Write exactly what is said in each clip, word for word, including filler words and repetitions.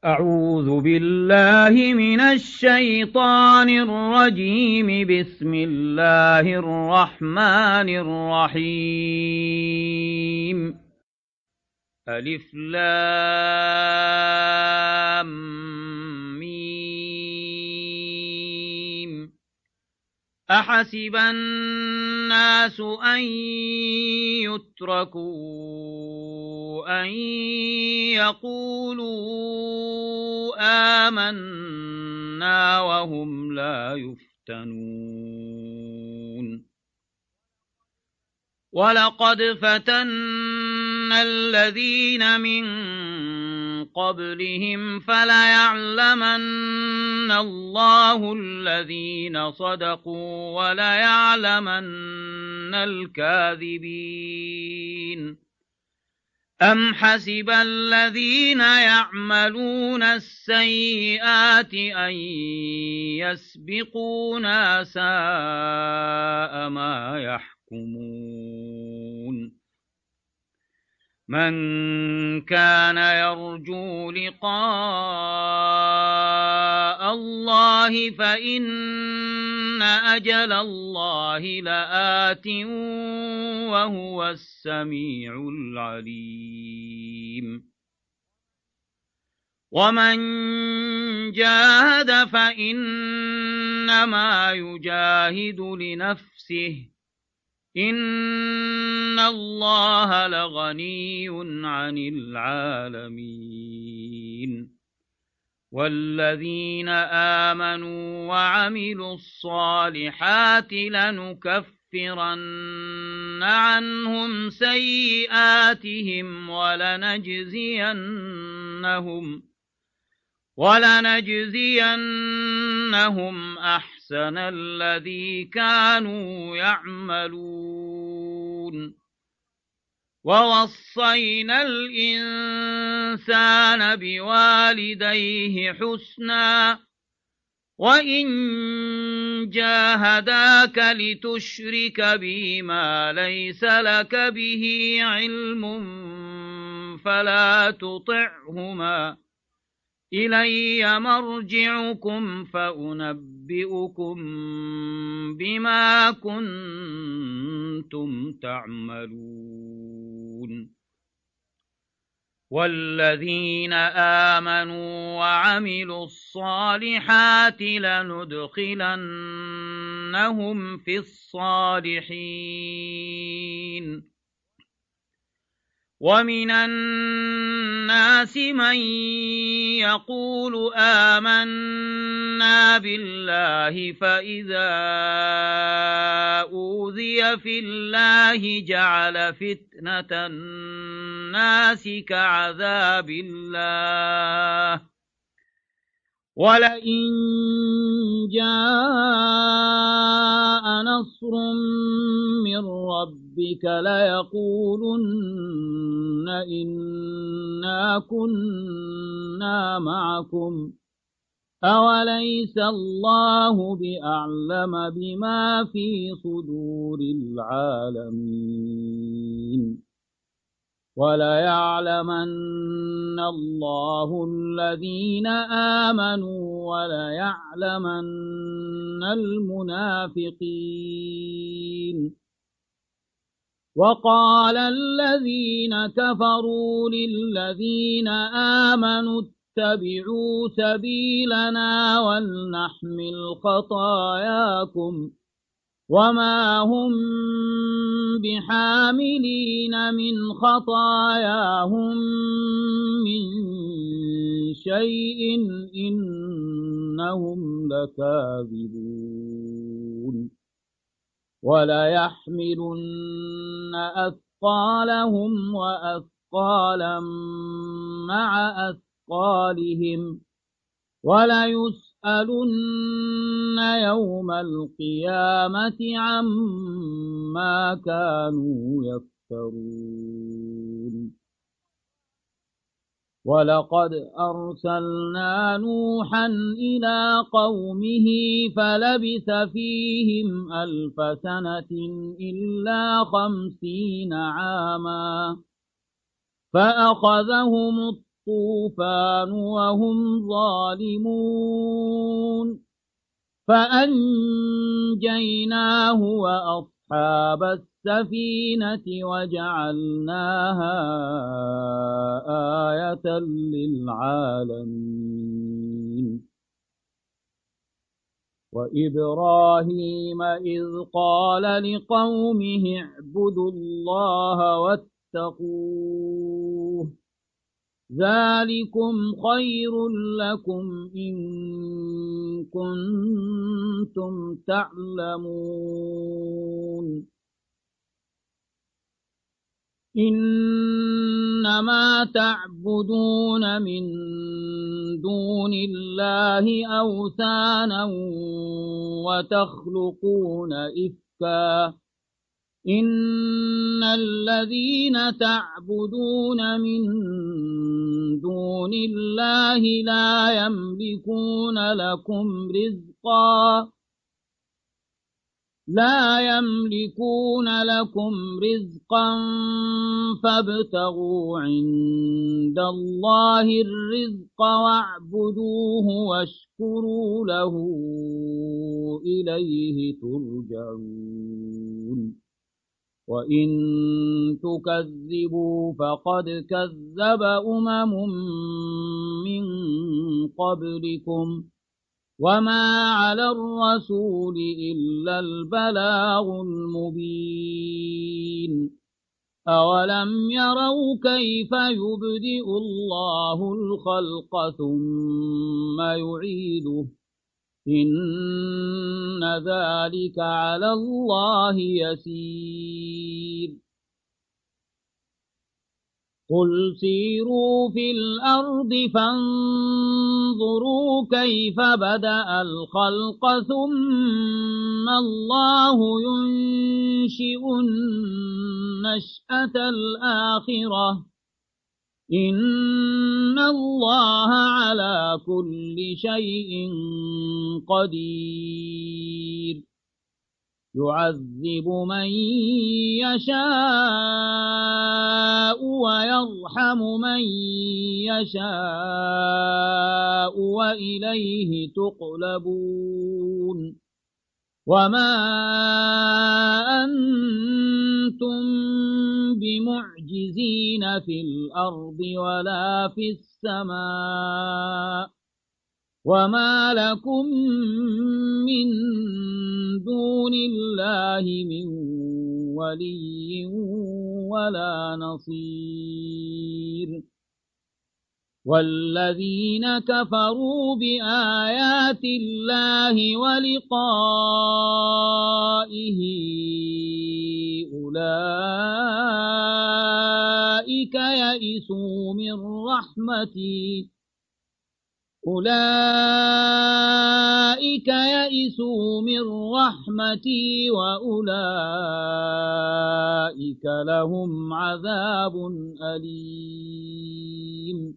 أعوذ بالله من الشيطان الرجيم. بسم الله الرحمن الرحيم. ألف لام ميم. أحسب الناس أن يتركوا أن يقولوا آمنا وهم لا يفتنون. ولقد فتنا الذين من قبلهم فليعلمن الله الذين صدقوا وليعلمن الكاذبين. أم حسب الذين يعملون السيئات أن يسبقونا ساء ما يحكمون. من كان يرجو لقاء الله فإن أجل الله لآت وهو السميع العليم. ومن جاهد فإنما يجاهد لنفسه إن الله لغني عن العالمين. والذين آمنوا وعملوا الصالحات لنكفرن عنهم سيئاتهم ولنجزينهم ولنجزينهم أحسن الذي كانوا يعملون. ووصينا الإنسان بوالديه حسنا وإن جاهداك لتشرك بي ما ليس لك به علم فلا تطعهما إلي مرجعكم فأنبئكم بما كنتم تعملون. والذين آمنوا وعملوا الصالحات لندخلنهم في الصالحين. ومن الناس من يقول آمنا بالله فإذا أوذي في الله جعل فتنة الناس كعذاب الله ولئن جاء نصر من ربك ليقولن إنا كنا معكم أوليس الله بأعلم بما في صدور العالمين. وليعلمن الله الذين آمنوا وليعلمن المنافقين. وقال الذين كفروا للذين آمنوا اتبعوا سبيلنا ولنحمل خطاياكم وما هم بحاملين من خطاياهم من شيء إنهم لكاذبون. وليحملن أثقالهم وأثقالا مع أثقالهم وليسألن يوم القيامة عما كانوا يفترون. ولقد أرسلنا نوحا إلى قومه فلبث فيهم ألف سنة إلا خمسين عاما فأخذهم الطوفان وهم ظالمون فأنجيناه وأصحاب السفينة وجعلناها آية للعالمين وإبراهيم إذ قال لقومه اعبدوا الله واتقوه ذلكم خير لكم إن كنتم تعلمون إنما تعبدون من دون الله أوثانا وتخلقون إفكا إن الذين تعبدون من دون الله لا يملكون لكم رزقا لا يملكون لكم رزقا فابتغوا عند الله الرزق واعبدوه واشكروا له إليه ترجعون وإن تكذبوا فقد كذب أمم من قبلكم وما على الرسول إلا البلاغ المبين أولم يروا كيف يبدئ الله الخلق ثم يعيده إن ذلك على الله يسير قل سيروا في الأرض فانظروا كيف بدأ الخلق ثم الله ينشئ النشأة الآخرة إن الله على كل شيء قدير يعذب من يشاء ويرحم من يشاء وإليه تقلبون وما أنتم بمعجزين في الأرض ولا في السماء وما لكم من دون الله من ولي ولا نصير والذين كفروا بآيات الله ولقائه أولئك يئسوا من رحمتي أولئك يئسوا من رحمتي وأولئك لهم عذاب أليم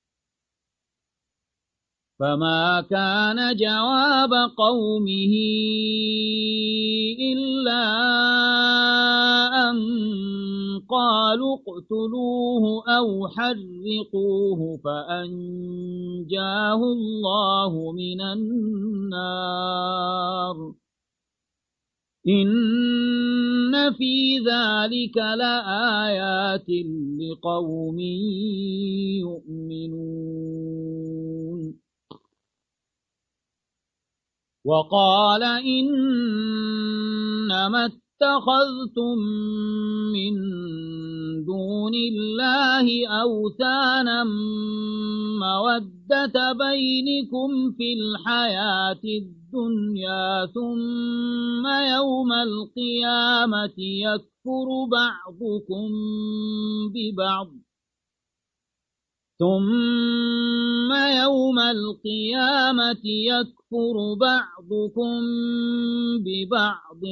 فما كان جواب قومه إلا أن قالوا اقتلوه أو حرقوه فأنجاه الله من النار إن في ذلك لآيات لقوم يؤمنون وقال إنما اتخذتم من دون الله أوثانا مودة بينكم في الحياة الدنيا ثم يوم القيامة يكفر بعضكم ببعض ثم يوم القيامة يكفر بعضكم ببعض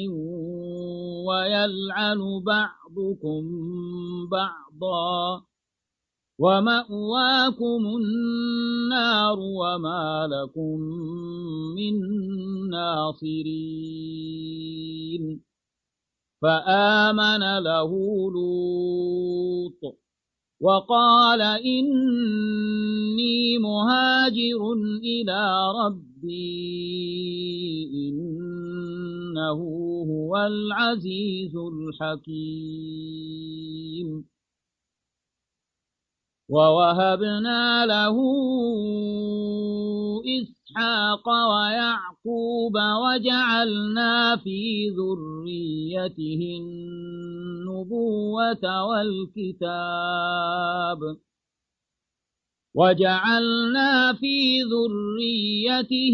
ويلعن بعضكم بعضا ومأواكم النار وما لكم من ناصرين. فآمن له لوط وقال إني مهاجر إلى ربي إنه هو العزيز الحكيم ووهبنا له إسحاق ويعقوب وجعلنا في ذريته النبوة والكتاب وجعلنا في ذريته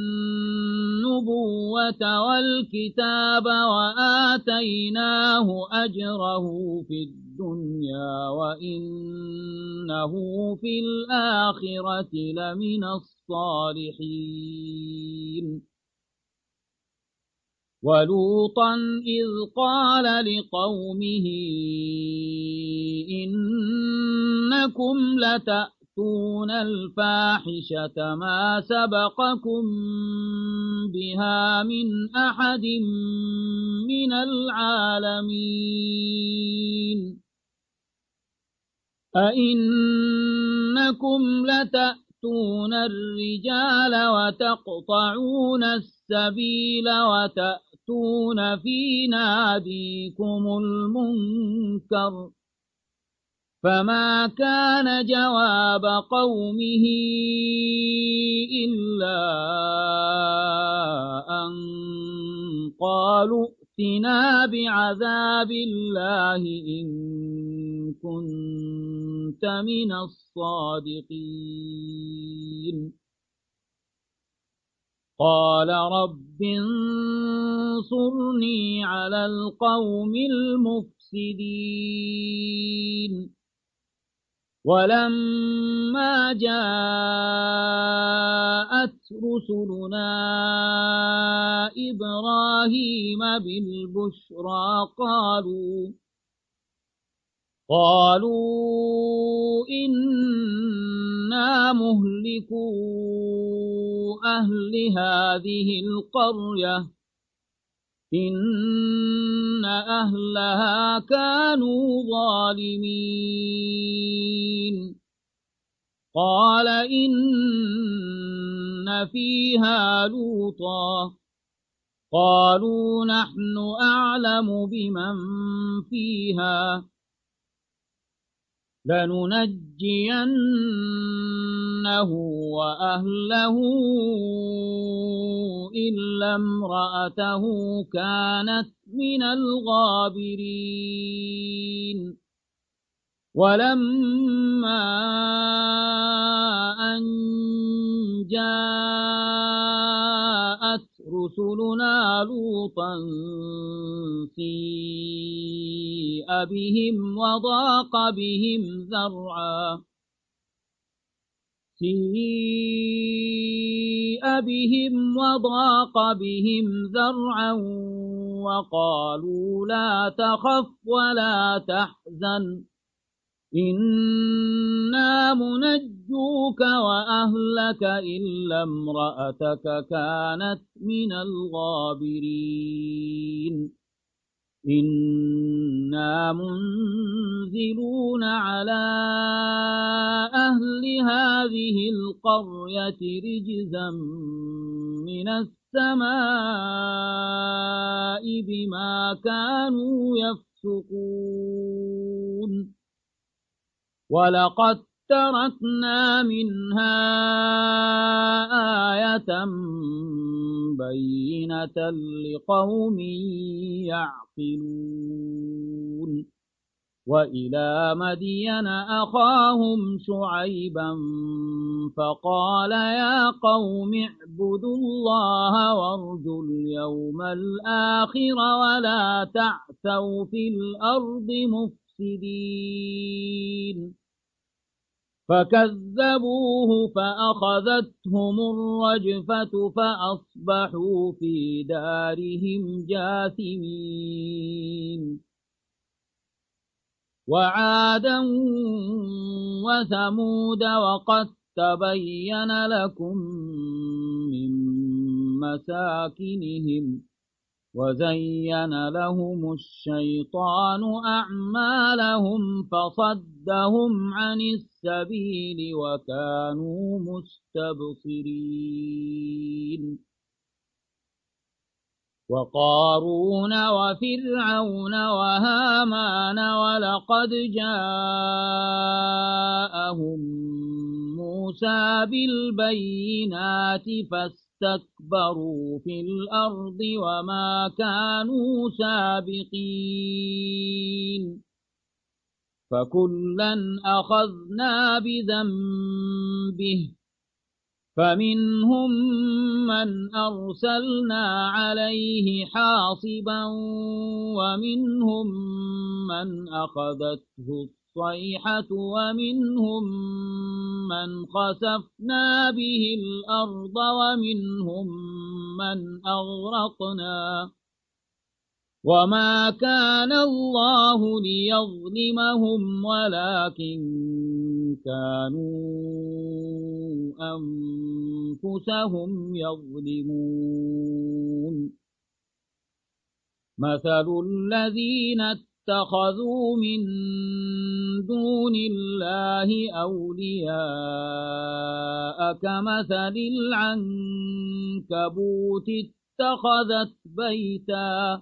النبوة والكتاب وآتيناه أجره في الدنيا وإنه في الآخرة لمن الصالحين ولوطا إذ قال لقومه إنكم لتأتون الفاحشة ما سبقكم بها من أحد من العالمين أئنكم لتأتون الرجال وتقطعون السبيل وتأتون في ناديكم المنكر فما كان جواب قومه إلا أن قالوا ائتنا بعذاب الله إن كنت من الصادقين قال رب انصرني على القوم المفسدين ولما جاءت رسلنا إبراهيم بالبشرى قالوا قالوا إنا مهلكو أهل هذه القرية إن أهلها كانوا ظالمين قال إن فيها لوطا قالوا نحن أعلم بمن فيها لننجينه وأهله إلا امرأته كانت من الغابرين ولما أن جاءت رسلنا لوطا سيء بهم وضاق بهم ذرعا سيء بهم وضاق بهم ذرعا وقالوا لا تخف ولا تحزن إنا منجوك وأهلك إلا امرأتك كانت من الغابرين إنا منزلون على أهل هذه القرية رجزا من السماء بما كانوا يفسقون ولقد تركنا منها آية بينة لقوم يعقلون وإلى مدين أخاهم شعيبا فقال يا قوم اعبدوا الله وارجوا اليوم الآخر ولا تعثوا في الأرض مفسدين فكذبوه فأخذتهم الرجفة فأصبحوا في دارهم جاثمين وعادا وثمود وقد تبين لكم من مساكنهم وزين لهم الشيطان أعمالهم فصدهم عن السبيل وكانوا مستبصرين وقارون وفرعون وهامان ولقد جاءهم موسى بالبينات فاستكبروا في الأرض وما كانوا سابقين فكلا أخذنا بذنبه فمنهم من أرسلنا عليه حاصبا ومنهم من أخذته الصيحة ومنهم من خسفنا به الأرض ومنهم من أغرقنا وما كان الله ليظلمهم ولكن كانوا أنفسهم يظلمون مثل الذين اتخذوا من دون الله أولياء كمثل العنكبوت اتخذت بيتا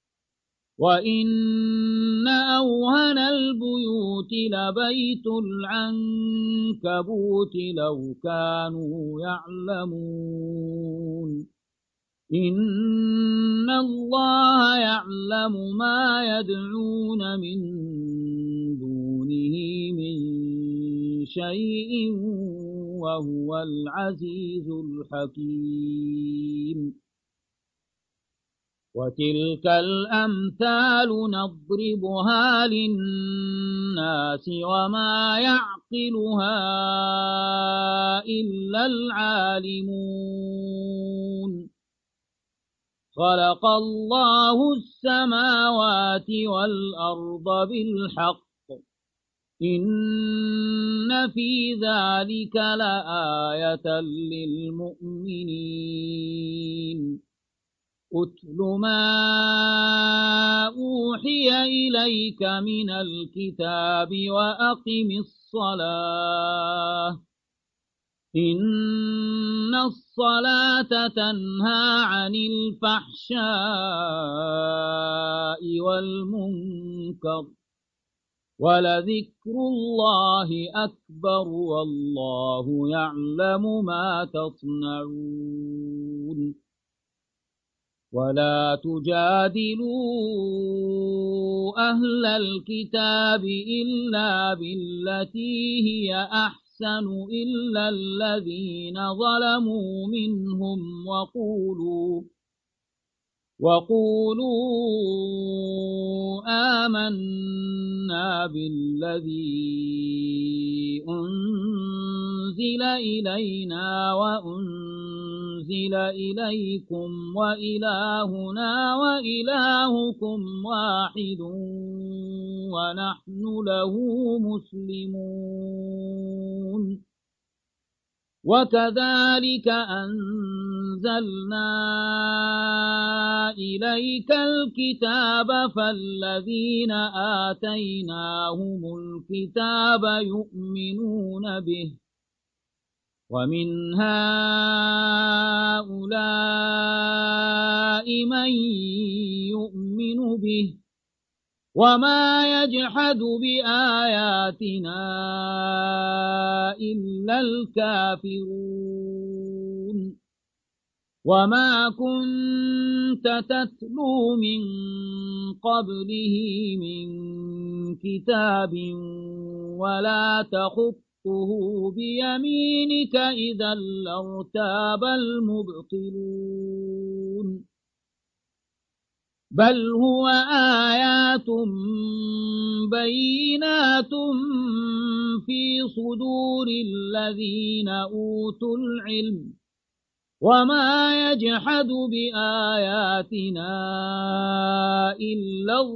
وإن أوهن البيوت لبيت العنكبوت لو كانوا يعلمون إن الله يعلم ما يدعون من دونه من شيء وهو العزيز الحكيم وتلك الأمثال نضربها للناس وما يعقلها إلا العالمون خلق الله السماوات والأرض بالحق إن في ذلك لآية للمؤمنين أتل ما أوحي إليك من الكتاب وأقم الصلاة إن الصلاة تنهى عن الفحشاء والمنكر ولذكر الله أكبر والله يعلم ما تصنعون ولا تجادلوا أهل الكتاب إلا بالتي هي أحسن إلا الذين ظلموا منهم وقولوا وقولوا آمنا بالذي أنزل إلينا وأنزل إليكم وإلهنا وإلهكم واحد ونحن له مسلمون وكذلك أنزلنا إليك الكتاب فالذين آتيناهم الكتاب يؤمنون به ومن هؤلاء من يؤمن به وما يجحد بآياتنا إلا الكافرون وما كنت تتلو من قبله من كتاب ولا تخطه بيمينك إذا لارتاب المبطلون بل هو آيات بينات في صدور الذين أوتوا العلم وما يجحد بآياتنا إلا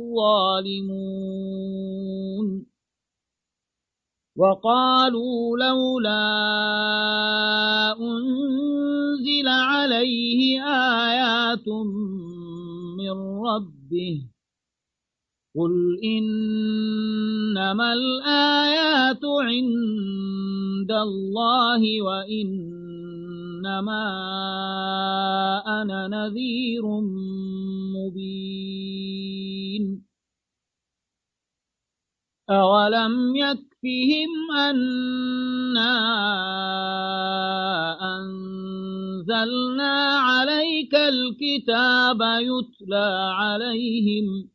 الظالمون وقالوا لولا أنزل عليه آيات من ربه قل إنما الآيات عند الله وإنما أنا نذير مبين أولم يكفهم أنا أنزلنا عليك الكتاب يتلى عليهم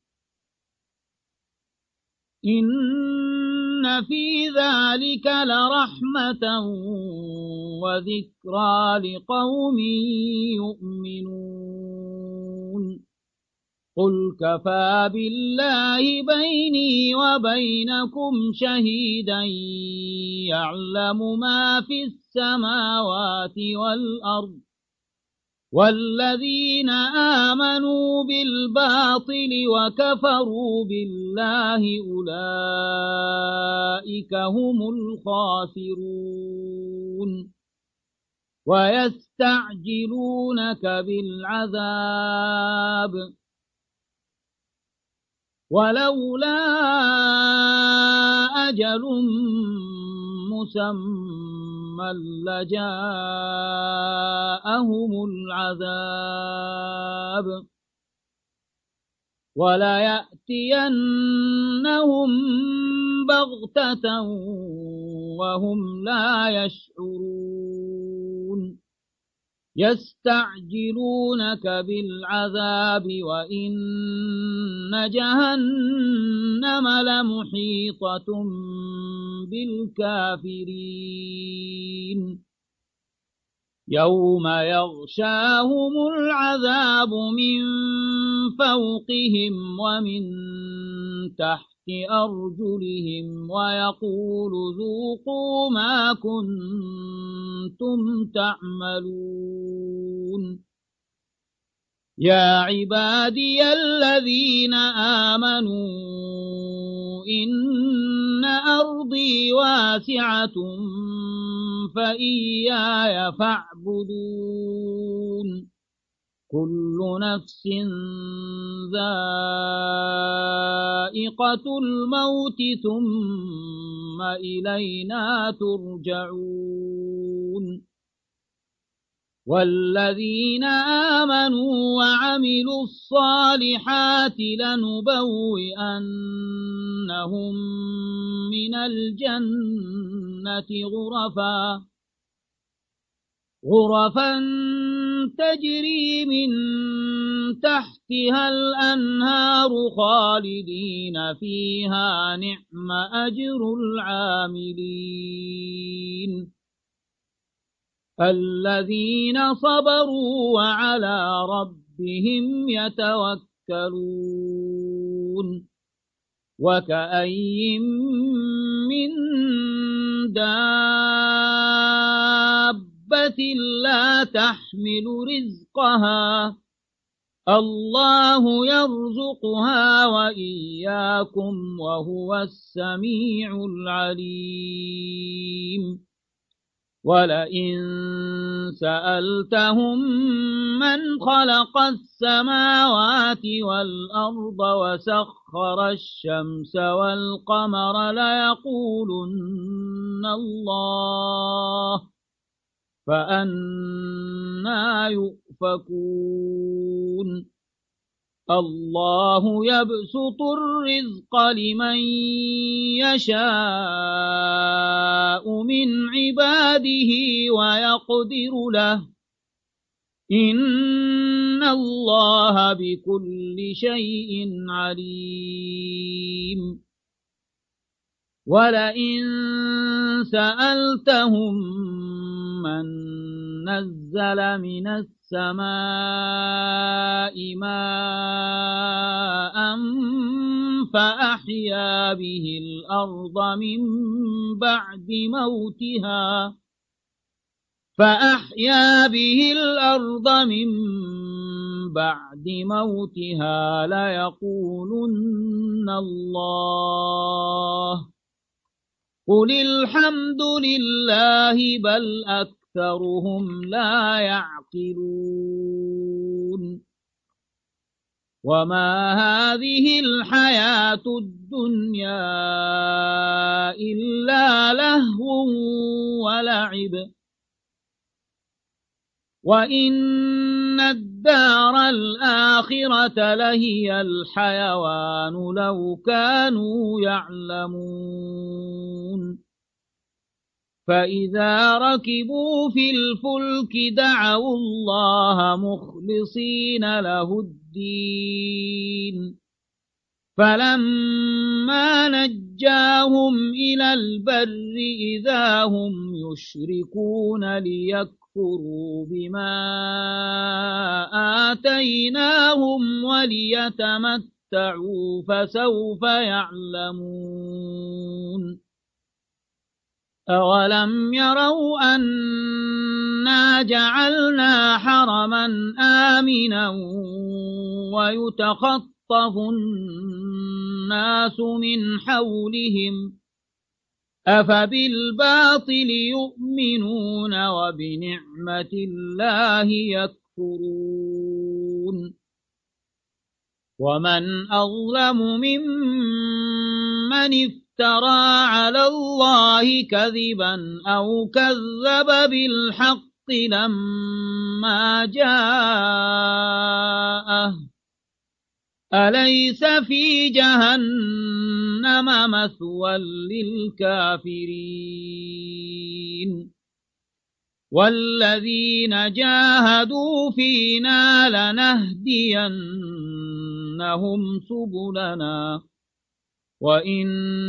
إن في ذلك لرحمة وذكرى لقوم يؤمنون قل كفى بالله بيني وبينكم شهيدا يعلم ما في السماوات والأرض والذين آمنوا بالباطل وكفروا بالله أولئك هم الخاسرون ويستعجلونك بالعذاب ولولا أجل مسمى لجاءهم العذاب وليأتينهم بغتة وهم لا يشعرون يستعجلونك بالعذاب وإن جهنم لمحيطة بالكافرين يوم يغشاهم العذاب من فوقهم ومن تحت أرجلهم ويقول ذوقوا ما كنتم تعملون يا عبادي الذين آمنوا إن أرضي واسعة فإياي فاعبدون كل نفس ذائقة الموت ثم إلينا ترجعون والذين آمنوا وعملوا الصالحات لنبوئنهم من الجنة غرفا غرفا تجري من تحتها الأنهار خالدين فيها نعم أجر العاملين الذين صبروا وعلى ربهم يتوكلون وكأي من دابة لا تحمل رزقها الله يرزقها وإياكم وهو السميع العليم ولئن سألتهم من خلق السماوات والأرض وسخر الشمس والقمر ليقولن الله فأنى يؤفكون الله يبسط الرزق لمن يشاء من عباده ويقدر له إن الله بكل شيء عليم ولئن سألتهم من نزل من السماء ماء فأحيا به الأرض من بعد موتها فأحيا به الأرض من بعد موتها ليقولن الله قل الحمد لله بل أكثرهم لا يعقلون وما هذه الحياة الدنيا إلا لهو ولعب وإن الدار الآخرة لهي الحيوان لو كانوا يعلمون فإذا ركبوا في الفلك دعوا الله مخلصين له الدين فلما نجاهم إلى البر إذا هم يشركون ليكفروا بما آتيناهم وليتمتعوا فسوف يعلمون أولم يروا أنا جعلنا حرما آمنا ويتخطف الناس من حولهم أفبالباطل يؤمنون وبنعمة الله يكفرون ومن أظلم ممن افترى على الله كذبا أو كذب بالحق لما جاءه أليس في جهنم مثوى للكافرين والذين جاهدوا فينا لنهدينهم سبلنا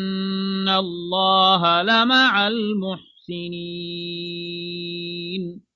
وإن الله لمع المحسنين